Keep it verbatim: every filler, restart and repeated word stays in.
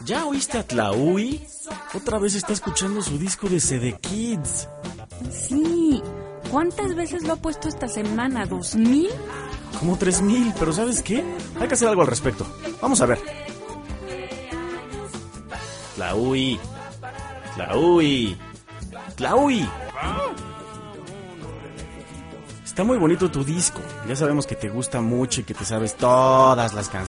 ¿Ya oíste a Tlaui? Otra vez está escuchando su disco de C D Kids. Sí. ¿Cuántas veces lo ha puesto esta semana? ¿Dos mil? Como tres mil, pero ¿sabes qué? Hay que hacer algo al respecto. Vamos a ver. Tlaui. Tlaui. Tlaui. Está muy bonito tu disco. Ya sabemos que te gusta mucho y que te sabes todas las canciones.